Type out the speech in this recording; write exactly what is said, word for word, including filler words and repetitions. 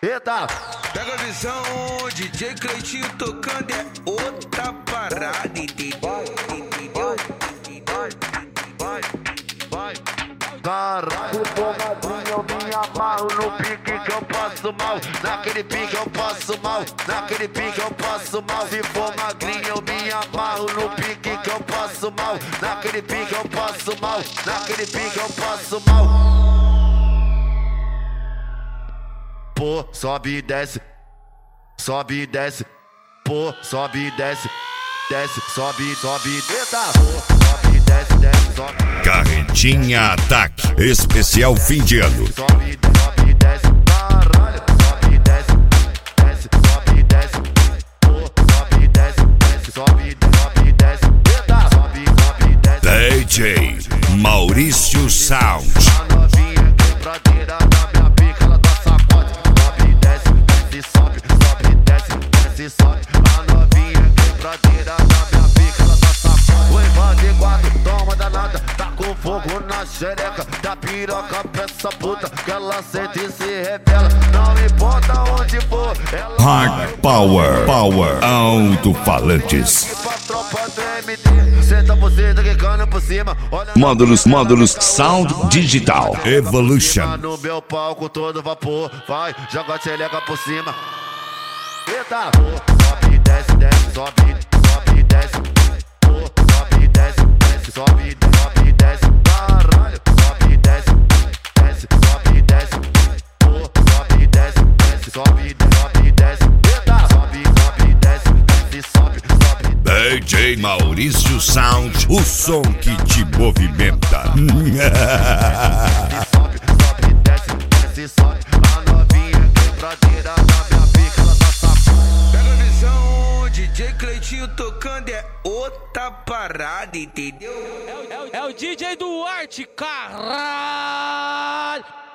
Eita! Pega a visão, D J Cleitinho tocando é outra parada, entendeu? Entendeu? Vai, vai. Caralho, porradinha, eu me amarro no pique que eu passo mal. Naquele pique eu passo mal, naquele pique eu passo mal. Se for magrinho, eu me amarro no pique que eu passo mal. Naquele pique eu passo mal, naquele pique eu passo mal. Pô, sobe e desce, sobe e desce. Pô, sobe e desce, desce, sobe, sobe, eita. Pô, sobe e desce, desce, sobe. Carretinha Ataque, especial fim de ano. Sobe, sobe, desce, caralho. Sobe, desce, desce, sobe, desce. Pô, sobe, desce, desce, sobe, sobe, desce. Eita, sobe, sobe, desce. D J Maurício Sound. A novinha quebradeira da minha pica, ela dá sacode. Sobe, desce, desce, sobe, sobe, desce, desce, sobe. A novinha quebradeira da minha pica, ela dá sacode. O invade quatro, toma danada, tá com fogo na xereca da piroca pra essa puta, que ela sente e se revela. Não importa onde for, ela Hard Power, Power, alto-falantes. pra tropa do M D. Senta você tá quicando por cima. Olha Módulos, módulos, Sound Digital Evolution. no meu palco todo vapor. Vai, joga a xereca por cima. Eita, pô, sobe, desce, desce, sobe, sobe, desce. Pô, sobe, desce, desce, sobe, sobe, desce. Caralho, sobe, desce, desce, sobe, desce. Pô, sobe, desce, desce, sobe, sobe, desce. Eita, sobe, sobe, desce, desce, sobe, sobe. D J Maurício Sound, o som que te movimenta. Sobe, sobe, desce, desce, sobe. A novinha quebradeira da minha pica, ela tá safada. Pega a visão, D J Cleitinho tocando é outra parada, entendeu? É o, é o D J Duarte, caralho!